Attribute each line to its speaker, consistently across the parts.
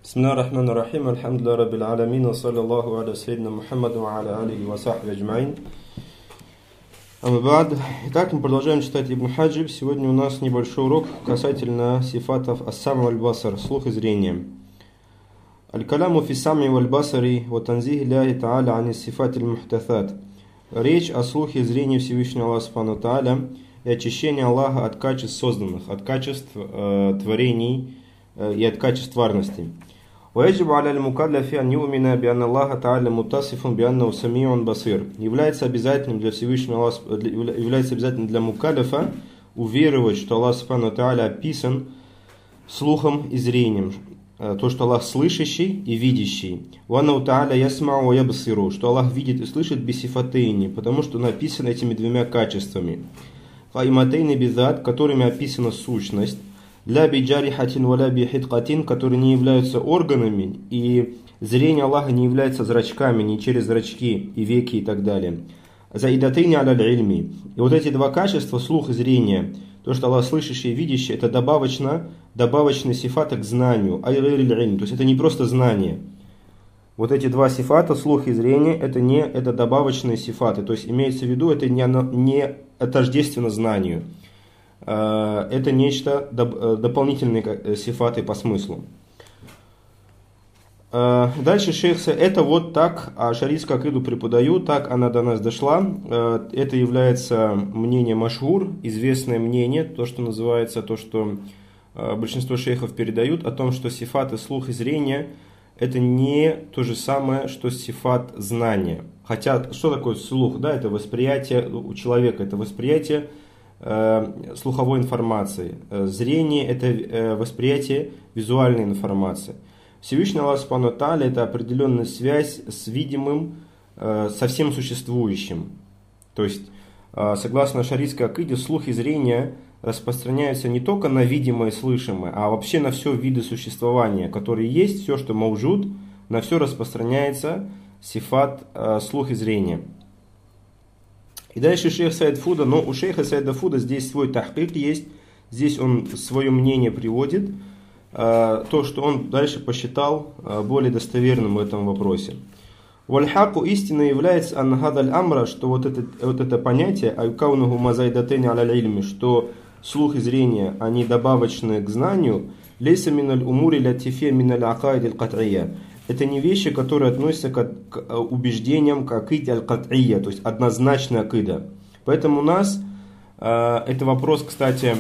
Speaker 1: Бисмиллахи рахмани рахим, альхамдулиллахи раббил аламин, ва саллаллаху аля сайидина Мухаммаду ва аля алихи ва сахби аджмаин. Амма ба'д. Итак, мы продолжаем читать Ибн Хаджиб. Сегодня у нас небольшой урок касательно сифатов ас-сам валь-басар, слух и зрение. Аль-каляму фи сам'i валь-басари ва танзихи Аллахи та'аля ани сифати аль-мухтасат. Речь о слухе и зрении Всевышнего Аллаха Субхану Тааля и очищение Аллаха от качеств созданных, от качеств творений и от качеств тварности. Является обязательным для Всевышнего, является обязательным для мукаллафа уверовать, что Аллах Субхану Тааля описан слухом и зрением, то, что Аллах слышащий и видящий. Что Аллах видит и слышит бисифатейни, потому что написано этими двумя качествами. Фаиматейни бидат, которыми описана сущность. Ля биджарихатин валя бихиткатин, которые не являются органами, и зрение Аллаха не является зрачками, не через зрачки и веки и так далее. Заидатейни аля ильми. И вот эти два качества, слух и зрение, то, что Аллах слышащий и видящий, это добавочный сифат к знанию, то есть это не просто знание. Вот эти два сифата, слух и зрение, это добавочные сифаты, то есть имеется в виду, это не отождественно знанию. Это нечто дополнительные сифаты по смыслу. Дальше шейх, это вот так шарийскую акиду преподаю, так она до нас дошла. Это является мнение машгур, известное мнение, то, что называется, то, что большинство шейхов передают, о том, что сифаты слух и зрение это не то же самое, что сифат знания. Хотя, что такое слух? Да, это восприятие у человека, это восприятие слуховой информации. Зрение – это восприятие визуальной информации. Всевышний Аллах Субхану Тааля – это определенная связь с видимым, со всем существующим. То есть, согласно шарийской акиде, слух и зрение распространяются не только на видимое и слышимое, а вообще на все виды существования, которые есть, все, что мавжуд, на все распространяется сифат слух и зрение. И дальше шейх Саид Фуда, но у шейха Саида Фуда здесь свой тахкик есть, здесь он свое мнение приводит, то, что он дальше посчитал более достоверным в этом вопросе. Вальхаку истина является анхадаль амра, что вот это понятие, айкаунуху мазайдатени аля ильми, что слух и зрение, они добавочны к знанию, лейса миналь умури латифе миналь акаид аль-кат'ия. Это не вещи, которые относятся к убеждениям, к акиде аль-кат'ия, то есть однозначная акида. Поэтому у нас, это вопрос, кстати,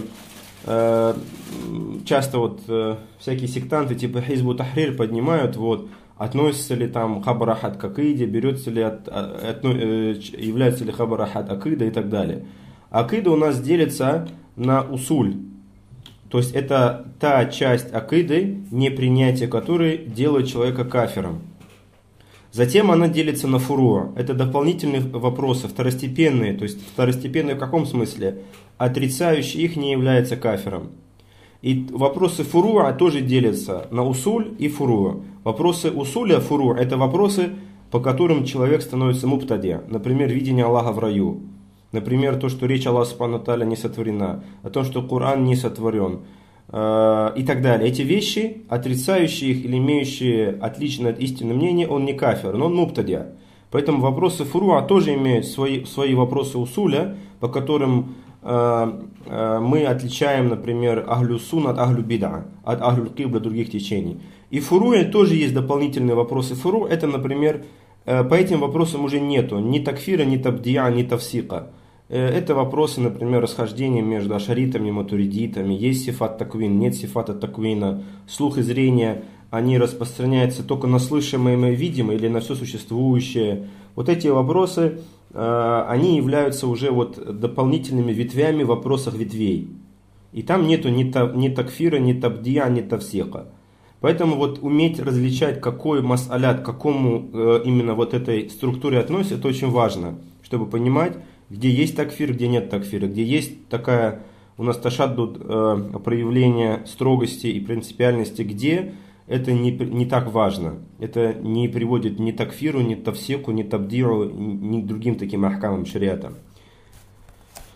Speaker 1: часто вот всякие сектанты типа Хизбу Тахрир поднимают, вот, относится ли там хабар ахад к акиде, берется ли является ли хабар ахад акида и так далее. Акида у нас делится на усуль. То есть это та часть акиды, непринятие которой делает человека кафиром. Затем она делится на фуруа. Это дополнительные вопросы, второстепенные. То есть второстепенные в каком смысле? Отрицающий их не является кафиром. И вопросы фуруа тоже делятся на усуль и фуруа. Вопросы усуля, фуруа, это вопросы, по которым человек становится муптади. Например, видение Аллаха в раю. Например, то, что речь Аллаха Субхану Тааля не сотворена, о том, что Коран не сотворен, и так далее. Эти вещи, отрицающие их или имеющие отличное от истинного мнения, он не кафир, но он муптадия. Поэтому вопросы фуруа тоже имеют свои вопросы усуля, по которым мы отличаем, например, ахлю сун от ахлю бида, от ахлю кибла других течений. И в фуруе тоже есть дополнительные вопросы. Фуру это, например, по этим вопросам уже нету ни такфира, ни табдия, ни тавсика. Это вопросы, например, расхождения между ашаритами и матуридитами. Есть сифат таквин, нет сифата таквина. Слух и зрение, они распространяются только на слышимое и видимое или на все существующее. Вот эти вопросы, они являются уже вот дополнительными ветвями в вопросах ветвей. И там нету ни такфира, ни табдия, ни тавсика. Поэтому вот уметь различать, какой мас'аля к какому именно вот этой структуре относится, это очень важно, чтобы понимать, где есть такфир, где нет такфира, где есть такая у нас ташаддуд, проявление строгости и принципиальности, где это не так важно. Это не приводит ни такфиру, ни тавсику, ни табдиру, ни к другим таким ахкамам шариата.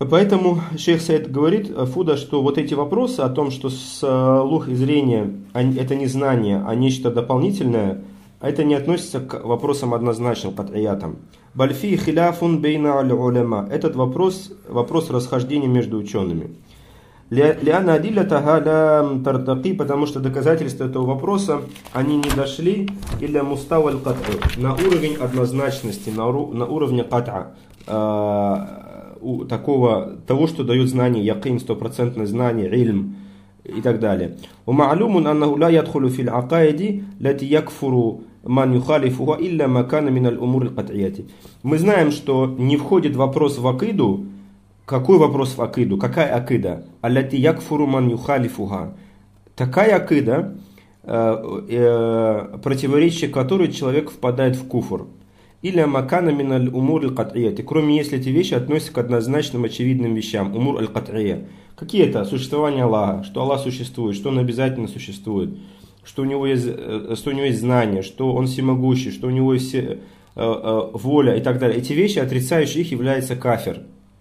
Speaker 1: Поэтому шейх Саид говорит, Фуда, что вот эти вопросы о том, что слух и зрение это не знание, а нечто дополнительное, это не относится к вопросам однозначным, кат'иятам. Бальфи хиляфун бейна аль-уляма. Этот вопрос расхождения между учеными. Лиана адилля тагала тартаки, потому что доказательства этого вопроса, они не дошли илля мустава аль-кат'и, на уровень однозначности, на уровне кат'а, того, что дает знание, якин, стопроцентное знание, ильм и так далее. Ума'лумун аннаху ла ядхулу фил акаиди лати якфуру ман юхалифуха илля макана мин аль-умур аль-кат'ияти. Мы знаем, что не входит вопрос в акиду. Какой вопрос в акиду? Какая акида? Аллати якфуру ман юхалифуха. Такая акида, противоречие которой человек впадает в куфр. Или макана мин аль-умур аль-кат'ияти. Кроме если эти вещи относятся к однозначным очевидным вещам. Умур аль-кат'ия. Какие это? Существование Аллаха. Что Аллах существует. Что Он обязательно существует. Что у него есть знание. Что Он всемогущий. Что у него есть воля и так далее. Эти вещи, отрицающие их, является кафир.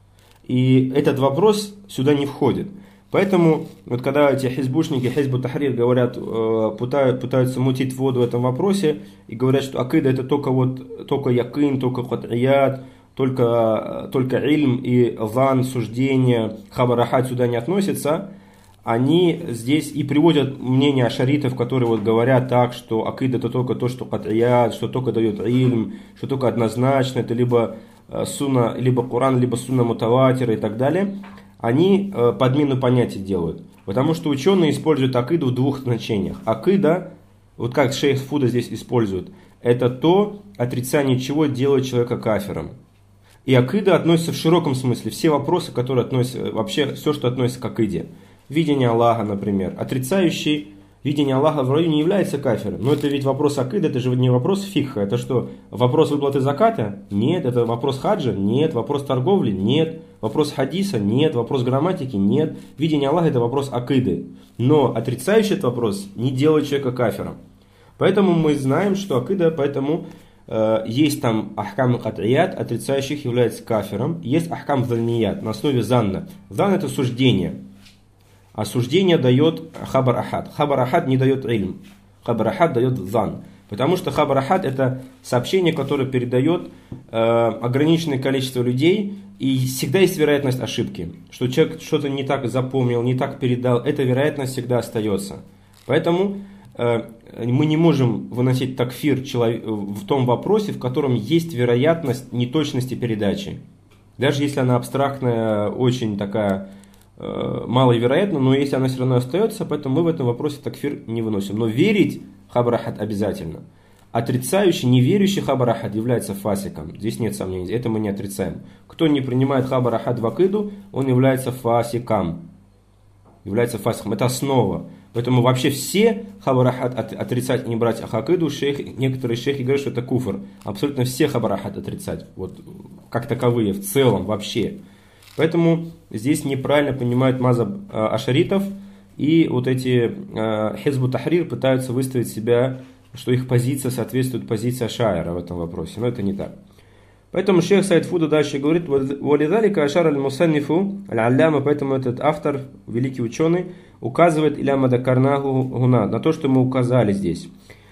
Speaker 1: И этот вопрос сюда не входит. Поэтому, вот когда эти хизбушники, хизбу тахрир говорят, пытаются мутить воду в этом вопросе и говорят, что акида это только якин, только кат'ият, только ильм и зан, суждение, хабар-ахад сюда не относятся, они здесь и приводят мнение ашаритов, которые вот говорят так, что акида это только то, что кат'ият, что только дает ильм, что только однозначно, это либо сунна, либо Коран, либо сунна мутаватира и так далее, они подмену понятий делают. Потому что ученые используют акиду в двух значениях. Акида, вот как шейх Фуда здесь использует, это то, отрицание чего делает человека кафиром. И акида относится в широком смысле. Все вопросы, которые относятся, вообще все, что относится к акиде. Видение Аллаха, например. Отрицающий видение Аллаха в раю не является кафиром. Но это ведь вопрос акида, это же не вопрос фикха. Это что, вопрос выплаты заката? Нет. Это вопрос хаджа? Нет. Вопрос торговли? Нет. Вопрос хадиса? Нет. Вопрос грамматики? Нет. Видение Аллаха это вопрос акиды. Но отрицающий этот вопрос не делает человека кафиром. Поэтому мы знаем, что акида, поэтому есть там ахкам кат'ият, отрицающих является кафиром. Есть ахкам занният на основе занна. Зан это суждение. А суждение дает хабар-ахад. Хабар-ахад не дает ильм. Хабар-ахад дает зан. Потому что хабар-ахад это сообщение, которое передает ограниченное количество людей. И всегда есть вероятность ошибки. Что человек что-то не так запомнил, не так передал. Эта вероятность всегда остается. Поэтому мы не можем выносить такфир в том вопросе, в котором есть вероятность неточности передачи. Даже если она абстрактная, очень такая маловероятно, но если она все равно остается, поэтому мы в этом вопросе такфир не выносим. Но верить хабар-ахад обязательно. Отрицающий, неверующий хабар-ахад является фасиком. Здесь нет сомнений, это мы не отрицаем. Кто не принимает хабар-ахад в акиду, он является фасиком. Является фасиком. Это основа. Поэтому вообще все хабар-ахад отрицать и не брать акиду, некоторые шейхи говорят, что это куфр. Абсолютно все хабар-ахад отрицать. Вот, как таковые, в целом, вообще. Поэтому здесь неправильно понимают мазаб ашаритов, и вот эти хизбу тахрир пытаются выставить себя, что их позиция соответствует позиции ашаира в этом вопросе, но это не так. Поэтому шейх Саид Фуда дальше говорит: «Валидалика ашар аль-мусаннифу аль-алляма», поэтому этот автор, великий ученый, указывает иляма дакарнаху гуна, на то, что мы указали здесь.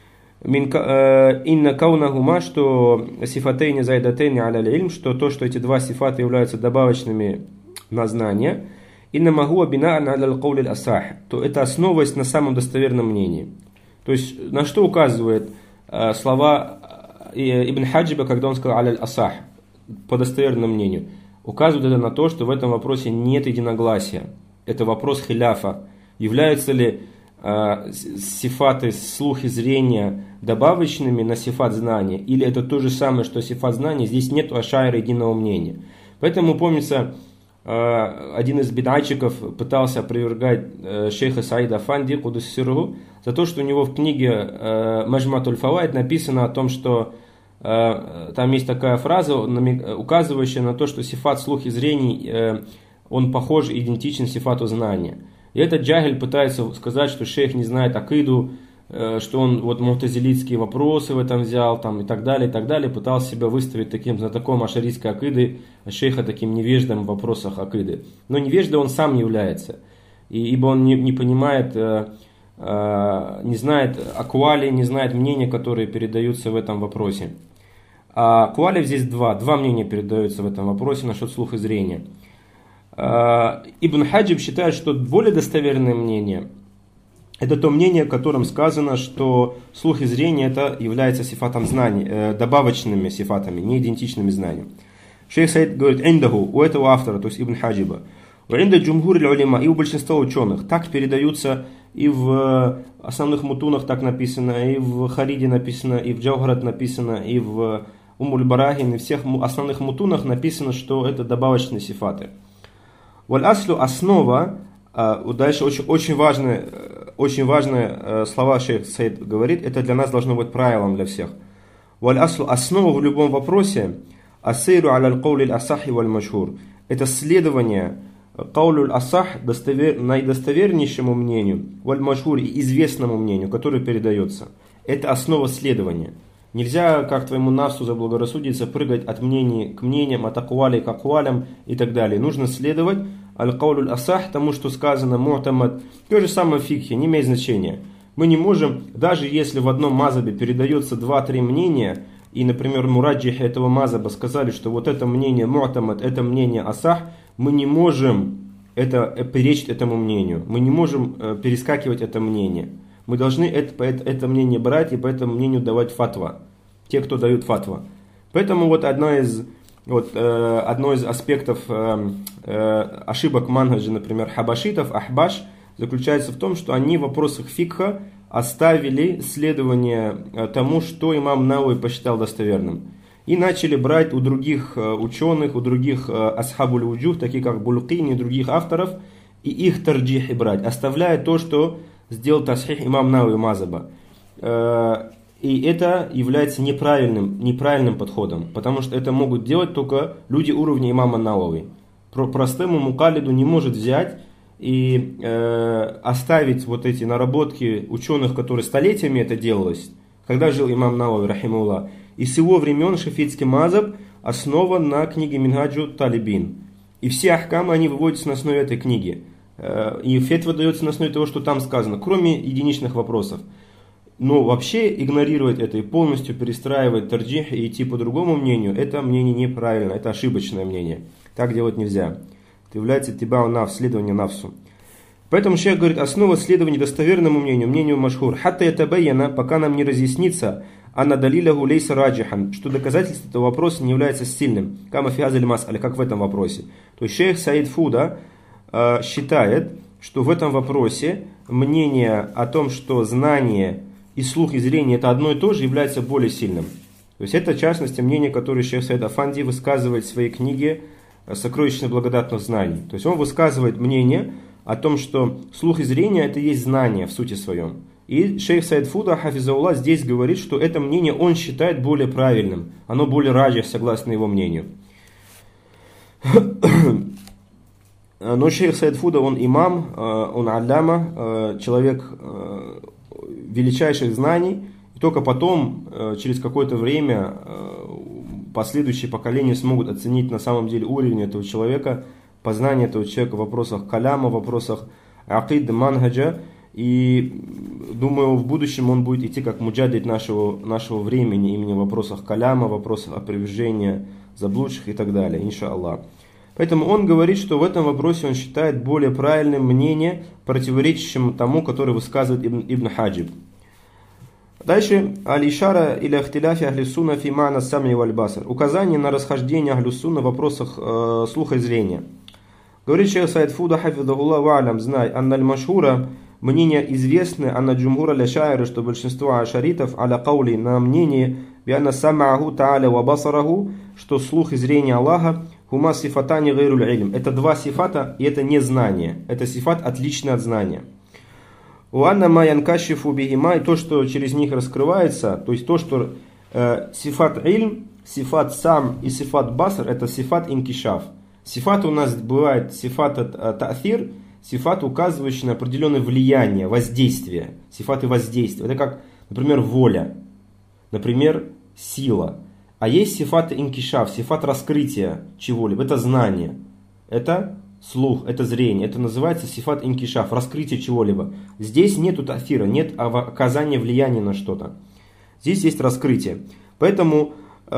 Speaker 1: Инна каунахума, что сифатейни зайдатейни аля ильм, что то, что эти два сифата являются добавочными на знание, инна магуа бина'ан аля аль-каули асах, то это основываясь на самом достоверном мнении. То есть на что указывает слова Ибн Хаджиба, когда он сказал аля асах, по достоверному мнению, указывает это на то, что в этом вопросе нет единогласия. Это вопрос хиляфа. Являются ли сифаты слух и зрения добавочными на сифат знания, или это то же самое, что сифат знания? Здесь нет у ашайра единого мнения. Поэтому, помнится, один из бидайчиков пытался опровергать шейха Саида Афанди Кудуссиру за то, что у него в книге Маджматуль Фавайд написано о том, что там есть такая фраза, указывающая на то, что сифат слух и зрений он похож, идентичен сифату знания. И этот джахиль пытается сказать, что шейх не знает акиду, что он вот мутазилитские вопросы в этом взял, там, и так далее, пытался себя выставить таким знатоком ашарийской акиды, шейха таким невеждом в вопросах акиды. Но невеждой он сам является, ибо он не понимает, не знает аквали, не знает мнения, которые передаются в этом вопросе. А аквалев здесь два мнения передаются в этом вопросе насчет слуха и зрения. Ибн Хаджиб считает, что более достоверное мнение – это то мнение, в котором сказано, что слух и зрение это является сифатом знаний, добавочными сифатами, не идентичными знаниям. Шейх Саид говорит, «Индаху», у этого автора, то есть Ибн Хаджиба, «Инда джумхур аль-улима», и у большинства ученых, так передаются и в основных мутунах так написано, и в Хариде написано, и в Джавхарат написано, и в Умуль-Барахин, и в всех основных мутунах написано, что это добавочные сифаты. «Валь-аслю» основа, дальше очень важные слова шейх Саид говорит, это для нас должно быть правилом для всех. «Валь-аслю» основа в любом вопросе, «асейру аля каули асахи валь машхур», это следование каулю асах, наидостовернейшему мнению, валь машхур, и известному мнению, которое передается. Это основа следования. Нельзя, как твоему нафсу заблагорассудится, прыгать от мнений к мнениям, от аквали к аквалям и так далее. Нужно следовать аль-каулю асах, тому, что сказано, му'тамад. То же самое в фикхе, не имеет значения. Мы не можем, даже если в одном мазабе передается 2-3 мнения, и, например, мураджихи этого мазаба сказали, что вот это мнение му'тамад, это мнение асах, мы не можем перечить этому мнению. Мы не можем перескакивать это мнение. Мы должны это мнение брать и по этому мнению давать фатва. Те, кто дают фатва. Поэтому вот одно из аспектов ошибок манхаджа, например, хабашитов, ахбаш, заключается в том, что они в вопросах фикха оставили следование тому, что имам Навави посчитал достоверным. И начали брать у других ученых, у других асхабуль уджух, таких как Булкини и других авторов, и их тарджихи брать, оставляя то, что сделал тасхих имам Навави мазаба. И это является неправильным подходом, потому что это могут делать только люди уровня имама Навави. Простому мукалиду не может взять и оставить вот эти наработки ученых, которые столетиями это делалось, когда жил имам Навави, рахимуллах. И с его времен шафитский мазаб основан на книге Минхаджу Талибин. И все ахкамы, они выводятся на основе этой книги. И фетва дается на основе того, что там сказано, кроме единичных вопросов. Но вообще игнорировать это и полностью перестраивать тарджих и идти по другому мнению, это мнение неправильно, это ошибочное мнение. Так делать нельзя. Это является тибау нафс, следование нафсу. Поэтому шейх говорит, основа следования достоверному мнению машхур. Хатта ятабайяна, пока нам не разъяснится, анна далиляху лейса раджихан, что доказательство этого вопроса не является сильным. Кама фиазаль мас'аля, как в этом вопросе. То есть шейх Саид Фуда считает, что в этом вопросе мнение о том, что знание и слух и зрение это одно и то же, является более сильным. То есть это, в частности, мнение, которое шейх Саид Афанди высказывает в своей книге «Сокровищница благодатных знаний». То есть он высказывает мнение о том, что слух и зрение это есть знание в сути своем. И шейх Саид Фуда, хафизауллах, здесь говорит, что это мнение он считает более правильным. Оно более раджих, согласно его мнению. Но шейх Саид Фуда, он имам, он алляма, человек величайших знаний. И только потом, через какое-то время, последующие поколения смогут оценить на самом деле уровень этого человека, познание этого человека в вопросах каляма, в вопросах акид, манхаджа. И думаю, в будущем он будет идти как муджадид нашего времени, именно в вопросах каляма, в вопросах опровержения заблудших и так далее, иншаллах. Поэтому он говорит, что в этом вопросе он считает более правильным мнение, противоречащим тому, которое высказывает Ибн Хаджиб. Дальше, аль-ишара или ахтиляфи ахлиссуна фи ма'на сам'i валь басар. Указание на расхождение ахлиссуна в вопросах слуха и зрения. Говорит шейх Саид Фуда, хафидахуллах ва алям, знай, анналь машхура, мнение известное, анна джумхура ля-ша'ира, что большинство ашаритов, аля каули, на мнение, бианна сам'аху та'аля ва басараху, что слух и зрение Аллаха, хума сифатани гайруль илм. Это два сифата, и это не знание. Это сифат отличный от знания. Уанна ма янкашифу бихима, и то, что через них раскрывается, то есть то, что сифат илм, сифат сам и сифат басар, это сифат инкишаф. Сифат у нас бывает сифат та'thир, сифат, указывающий на определенное влияние, воздействие. Сифаты воздействия. Это как, например, воля, например, сила. А есть сифат инкишаф, сифат раскрытия чего-либо. Это знание, это слух, это зрение. Это называется сифат инкишаф, раскрытие чего-либо. Здесь нету тафира, нет оказания влияния на что-то. Здесь есть раскрытие. Поэтому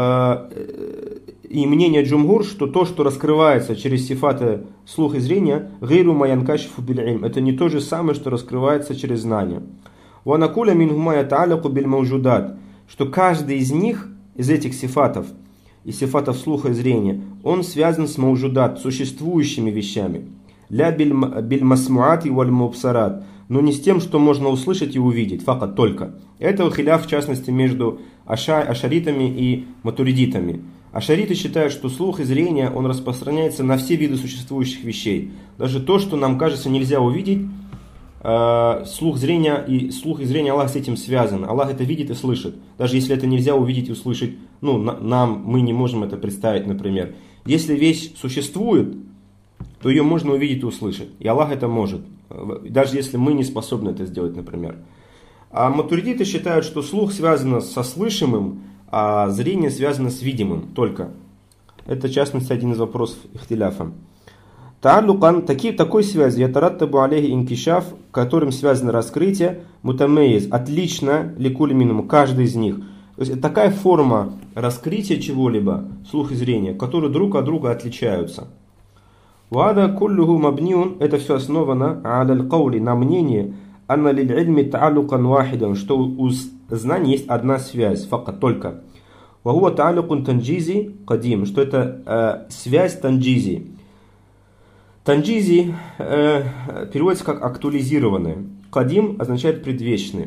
Speaker 1: и мнение джумгур, что то, что раскрывается через сифаты слух и зрения, гейру маянкашифу биль-илм, это не то же самое, что раскрывается через знание. Ванакуля мингума ята'алаку биль-маужудат, что каждый из них, из этих сифатов, из сифатов слуха и зрения, он связан с маужудат, существующими вещами. Ля биль-масмуат и валь-мубсарат, но не с тем, что можно услышать и увидеть, факат только. Это хиляф, в частности, между ашаритами и матуридитами. Ашариты считают, что слух и зрение, он распространяется на все виды существующих вещей. Даже то, что нам кажется нельзя увидеть, слух и зрение Аллах с этим связан. Аллах это видит и слышит. Даже если это нельзя увидеть и услышать, мы не можем это представить, например. Если вещь существует, то ее можно увидеть и услышать. И Аллах это может. Даже если мы не способны это сделать, например. А матуридиты считают, что слух связан со слышимым, а зрение связано с видимым только. Это, в частности, один из вопросов ихтиляфа. Такой связи, ятараттабу алейхи инкишаф, которым связано раскрытие, мутамейз, отлично ликули минимум, каждый из них. То есть это такая форма раскрытия чего-либо, слух и зрение, которые друг от друга отличаются. Вада куллюху мабниун, это все основано аляль каули, на мнении, анна лиль ильми таалукан вахидан, что у знаний есть одна связь, факат только. Вахуа таалукун танджизи кадим, что это связь танджизи. Танджизи переводится как актуализированный. Кадим означает предвечный.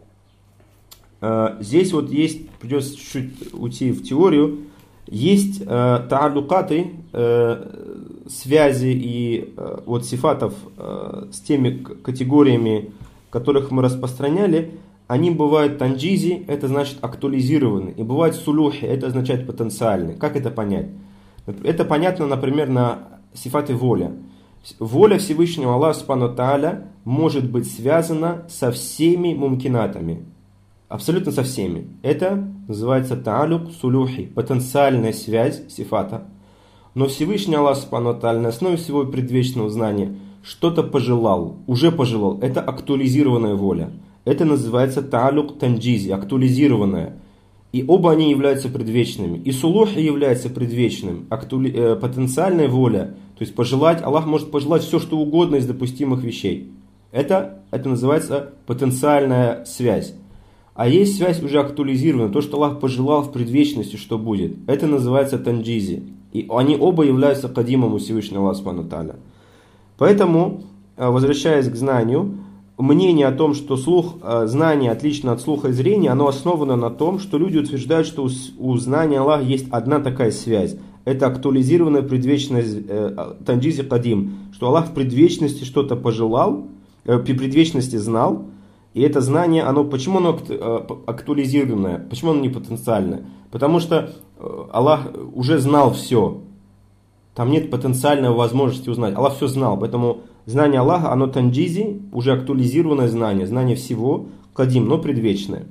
Speaker 1: Здесь вот есть, придется чуть-чуть уйти в теорию, есть таалукаты, связи и вот сифатов с теми категориями, которых мы распространяли, они бывают танджизи, это значит актуализированный, и бывают сулухи, это означает потенциальный. Как это понять? Это понятно, например, на сифаты воля. Воля Всевышнего Аллаха Субхану Тааля может быть связана со всеми мумкинатами. Абсолютно со всеми. Это называется таалюк сулухи, потенциальная связь сифата. Но Всевышний Аллах Субхану Тааля на основе своего предвечного знания что-то пожелал, уже пожелал. Это актуализированная воля. Это называется таалюк танджизи, актуализированная. И оба они являются предвечными. И сулухи является предвечным. Потенциальная воля, то есть пожелать, Аллах может пожелать все, что угодно из допустимых вещей. Это называется потенциальная связь. А есть связь уже актуализированная, то, что Аллах пожелал в предвечности, что будет. Это называется танджизи. И они оба являются кадимом у Всевышнего Аллаха Субхану Тааля. Поэтому, возвращаясь к знанию, мнение о том, что знание отлично от слуха и зрения, оно основано на том, что люди утверждают, что у знания Аллаха есть одна такая связь. Это актуализированная предвечность танджизи кадим, что Аллах в предвечности что-то пожелал, при предвечности знал, и это знание, почему оно актуализированное, почему оно не потенциальное? Потому что Аллах уже знал все. Там нет потенциальной возможности узнать. Аллах все знал, поэтому знание Аллаха, оно танджизи, уже актуализированное знание всего, кадим, но предвечное.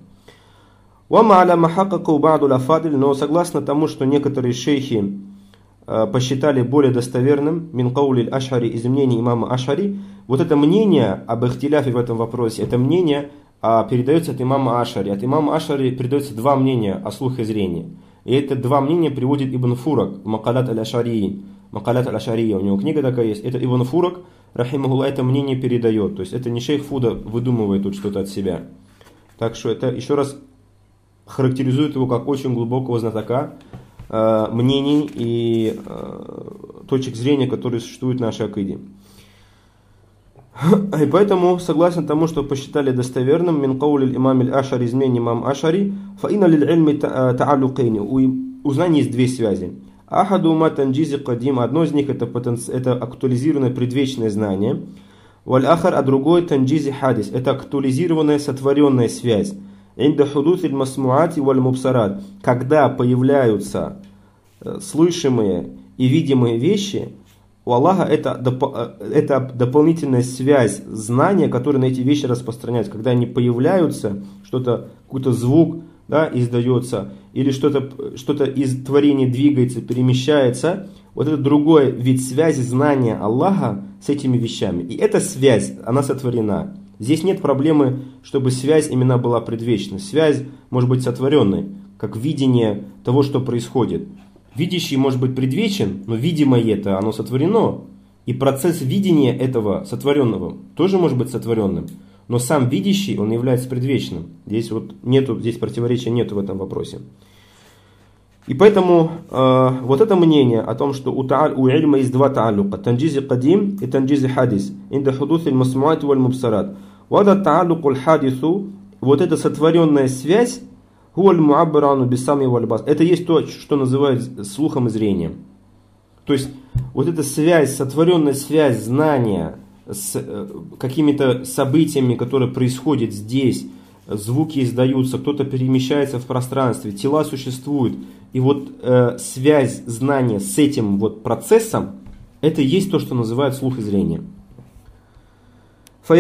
Speaker 1: Но согласно тому, что некоторые шейхи посчитали более достоверным, мин каули ашари, из мнения имама Ашари, вот это мнение об ихтиляфе в этом вопросе, это мнение передается от имама Ашари. От имама Ашари передается два мнения о слухе и зрении. И это два мнения приводит Ибн Фурак, Макалат аль-Ашария, у него книга такая есть. Это Ибн Фурак, рахимахуллах, это мнение передает. То есть это не шейх Фуда выдумывает тут что-то от себя. Так что это еще раз характеризует его как очень глубокого знатока мнений и точек зрения, которые существуют в нашей акиде. И поэтому, согласно тому, что посчитали достоверным, мин каули имам аль-Ашари, из мнения имам Ашари, фаина лиль-ильми тааллукейни, у знаний есть две связи. Ахадума танджизи кадим, одно из них это актуализированное предвечное знание, валь-ахар, а другое танджизи хадис, это актуализированная сотворенная связь. Инда худут иль-масмуати валь-мубсарат, когда появляются слышимые и видимые вещи, у Аллаха это дополнительная связь, знания, которые на эти вещи распространяются. Когда они появляются, что-то, какой-то звук, да, издается, или что-то из творения двигается, перемещается, вот это другой вид связи, знания Аллаха с этими вещами. И эта связь, она сотворена. Здесь нет проблемы, чтобы связь именно была предвечной. Связь может быть сотворенной, как видение того, что происходит. Видящий может быть предвечен, но видимое это, оно сотворено. И процесс видения этого сотворенного тоже может быть сотворенным. Но сам видящий, он является предвечным. Здесь противоречия нету в этом вопросе. И поэтому вот это мнение о том, что у ильма есть два тааллука. Танджизи кадим и танджизи хадис. Инда худус иль масмуат валь мубсарат. Вада тааллуку аль хадису. Вот эта сотворенная связь. Это есть то, что называют слухом и зрением. То есть, вот эта связь, сотворенная связь знания с какими-то событиями, которые происходят здесь, звуки издаются, кто-то перемещается в пространстве, тела существуют. И вот связь знания с этим вот процессом, это и есть то, что называют слух и зрение. И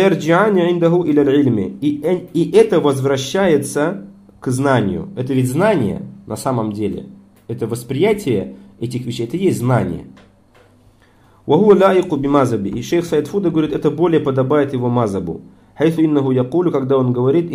Speaker 1: это возвращается к знанию. Это ведь знание на самом деле. Это восприятие этих вещей. Это и есть знание. И шейх Саид Фуда говорит, это более подобает его мазабу. Когда он говорит,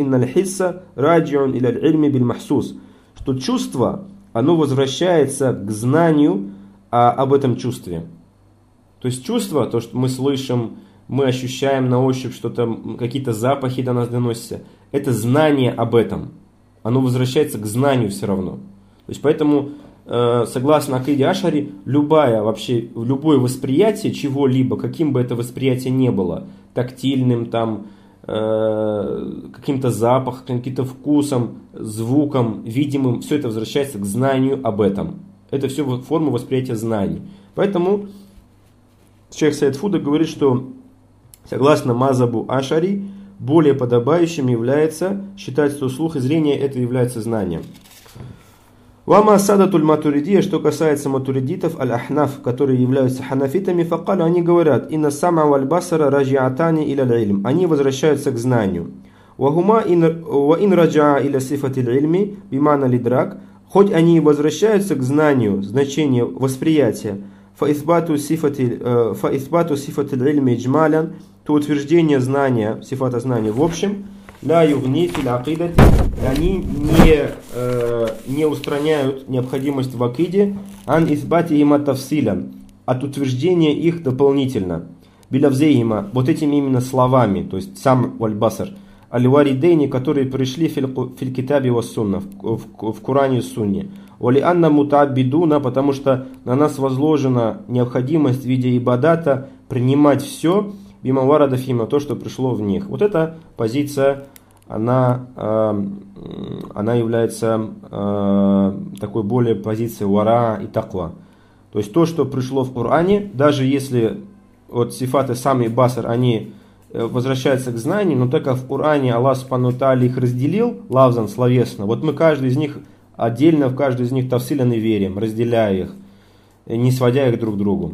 Speaker 1: что чувство, оно возвращается к знанию об этом чувстве. То есть чувство, то, что мы слышим, мы ощущаем на ощупь, что-то, какие-то запахи до нас доносятся, это знание об этом. Оно возвращается к знанию все равно. То есть поэтому, согласно акиде Ашари, любое восприятие чего-либо, каким бы это восприятие ни было, тактильным, там, каким-то запахом, каким-то вкусом, звуком, видимым, все это возвращается к знанию об этом. Это все форма восприятия знаний. Поэтому шейх Саид Фуда говорит, что согласно мазабу Ашари, более подобающим является считать, что слух и зрение это является знанием. Вама садатуль матуридия, что касается матуридитов, аль-ахнаф, которые являются ханафитами, факалю, они говорят, инна сама валь басара раджиатани иля ильм, они возвращаются к знанию. Вахума ин раджаа иля сифати ильми, бимана лидрак, хоть они возвращаются к знанию, значение восприятия, фаисбату сифати ильми джмалян, то утверждение знания, сифата знания в общем, ля югни фил акидати, они не устраняют необходимость в акиде, ан исбатихима тавсилян, от утверждения их дополнительно, билавзеима, вот этими именно словами, то есть сам вальбасар, аль-варидейни, которые пришли фил китаби ва сунна, в Коране и Сунне, вали анна мутаббидуна, потому что на нас возложена необходимость в виде ибадата принимать все, бимавара дафима, то, что пришло в них. Вот эта позиция, она является такой более позицией вара и таква. То есть то, что пришло в Коране, даже если вот сифаты сами басар, они возвращаются к знанию, но так как в Коране Аллах Субхану Тааля их разделил, лавзан, словесно, вот мы каждый из них отдельно, в каждый из них тавсилян и верим, разделяя их, не сводя их друг к другу.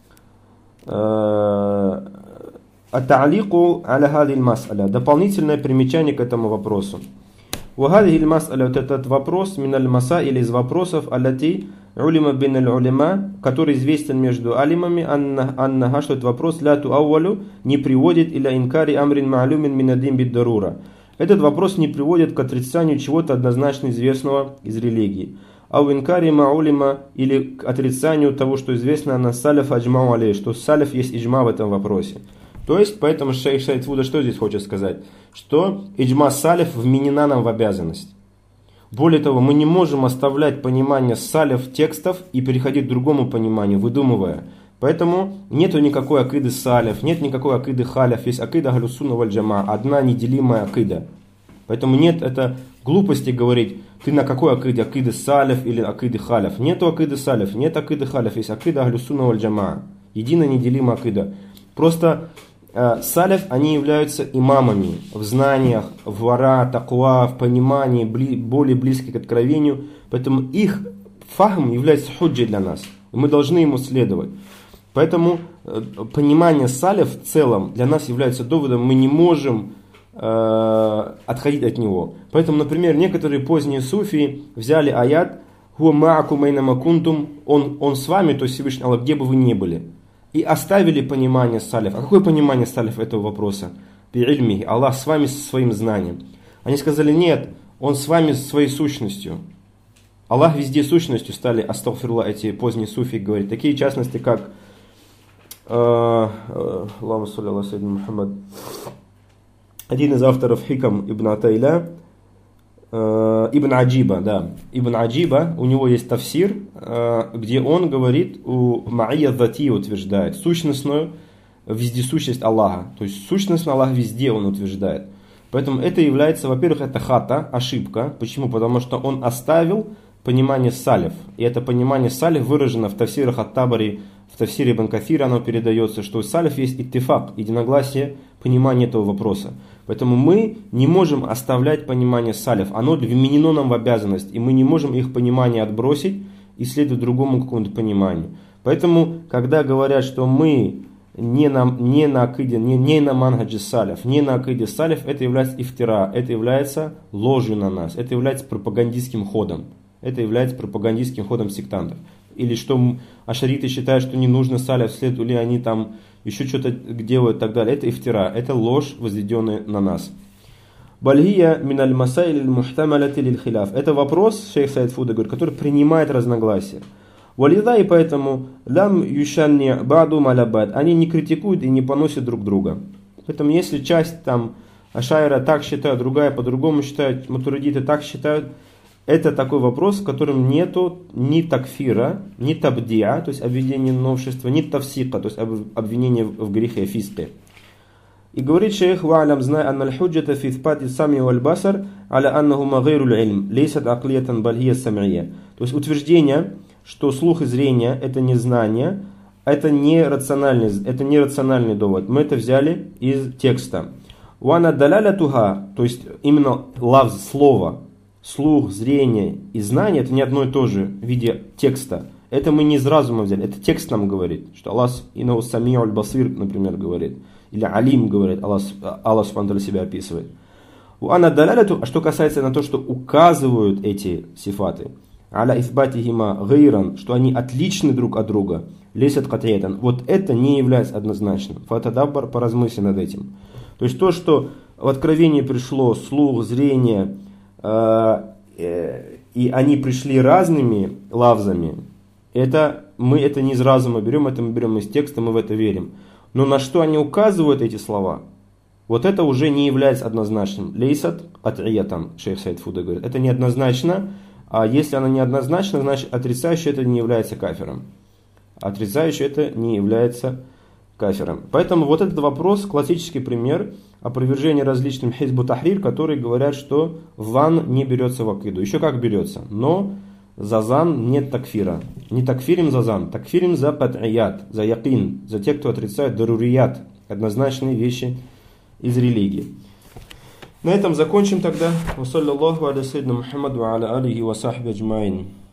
Speaker 1: Ат-та'алику аля хадиль мас'аля. Дополнительное примечание к этому вопросу. Вахадиль мас'аля, вот этот вопрос, миналь масаиль, из вопросов, аллати улима бин аль-улима, который известен между алимами, аннаха, что этот вопрос, ля ту'аввалю, не приводит иля инкари амрин ма'люмин минадим биддарура. Этот вопрос не приводит к отрицанию чего-то однозначно известного из религии. А в инкари ма'улима, или к отрицанию того, что известно на саляф аджмау алей, что саляф есть иджма в этом вопросе. То есть, поэтому шейх Саид Фуда что здесь хочет сказать? Что иджма салиф вменена нам в обязанность. Более того, мы не можем оставлять понимание салиф текстов и переходить к другому пониманию, выдумывая. Поэтому нету никакой акиды салиф, нет никакой акиды халяф, есть акида ахлю сунна валь джамаа, одна неделимая акида. Поэтому нет это глупости говорить, ты на какой акиде, акиды салиф или акиды халяф. Нету акиды салиф, нет акиды халяф, есть акида ахлю сунна валь джамаа. Единая неделимая акида. Просто салиф, они являются имамами в знаниях, в вара, таква, в понимании, более близких к откровению. Поэтому их фахм является худжей для нас. И мы должны ему следовать. Поэтому понимание салиф в целом для нас является доводом, мы не можем отходить от него. Поэтому, например, некоторые поздние суфии взяли аят «Хуа ма'акум айнама кунтум», он с вами, то есть Всевышний Аллах, где бы вы ни были, и оставили понимание салиф. А какое понимание салиф этого вопроса? Би-ильмихи, Аллах с вами со своим знанием. Они сказали, нет, он с вами со своей сущностью. Аллах везде сущностью, стали, астагфируллах, эти поздние суфии говорить. Такие частности, как Аллаху салли аля сайидина Мухаммад, один из авторов Хикам ибн Атайля, Ибн Аджиба, да. Ибн Аджиба, у него есть тафсир, где он говорит, у Ма'ия Зати утверждает сущностную вездесущесть Аллаха. То есть сущностно Аллах везде он утверждает. Поэтому это является, во-первых, это хата, ошибка. Почему? Потому что он оставил понимание салиф. И это понимание салиф выражено в тафсирах ат-Табари, в тафсире Ибн Кафира оно передается, что у салиф есть иттифак, единогласие понимания этого вопроса. Поэтому мы не можем оставлять понимание салиф. Оно вменено нам в обязанность, и мы не можем их понимание отбросить и следовать другому какому-то пониманию. Поэтому, когда говорят, что мы не на акиде, не на манхаджи салиф, не на акиде салиф, это является ифтира, это является ложью на нас, это является пропагандистским ходом. Это является пропагандистским ходом сектантов. Или что ашариты считают, что не нужно салиф, следовали они там еще что-то делают и так далее. Это ифтира, это ложь, возведенная на нас. Бальгия миналь масайль мухтамаляти лиль хиляф. Это вопрос, шейх Саид Фуда говорит, который принимает разногласия. Валида, и поэтому лам юшанни баду малабад. Они не критикуют и не поносят друг друга. Поэтому если часть там ашайра так считают, другая по-другому считают, матуридиты так считают, это такой вопрос, в котором нету ни такфира, ни табдиа, то есть обвинения новшества, ни тавсика, то есть обвинения в грехе, фиске. И говорит шейх, ва'алям знай, анна аль-худжата фи ithбати сами валь-басар, аля аннахума гайру аль-илм, лейсат аклиятан бальгия сам'ия. То есть утверждение, что слух и зрение это не знание, это не рациональный довод. Мы это взяли из текста. Вана даляля туха, то есть именно лавз, слово, слух, зрение и знание, это не одно и то же в виде текста. Это мы не из разума взяли, это текст нам говорит, что Аллах инау сами'у аль-басир, например, говорит, или алим говорит, Аллах субхану себя описывает. А что касается на то, что указывают эти сифаты, аля ифбатихима гайран, что они отличны друг от друга, лесят катаятан, вот это не является однозначным. Фатадаббар, поразмысли над этим. То есть то, что в откровении пришло слух, зрение, и они пришли разными лавзами, мы это не из разума берем, это мы берем из текста, мы в это верим. Но на что они указывают, эти слова, вот это уже не является однозначным. Лейсат ат'иятан, шейх Саид Фуда говорит, это неоднозначно, а если оно неоднозначно, значит отрицающий это не является кафиром. Отрицающий это не является кафиром. Поэтому вот этот вопрос, классический пример опровержения различным хизбу тахрир, которые говорят, что ван не берется в акиду. Еще как берется, но за зан нет такфира. Не такфирим за зан, такфирим за пат'ият, за якин, за те, кто отрицает дарурият, однозначные вещи из религии. На этом закончим тогда. Ва саллаллаху аля сайидина Мухаммаду ва аля алихи ва сахби аджмаин.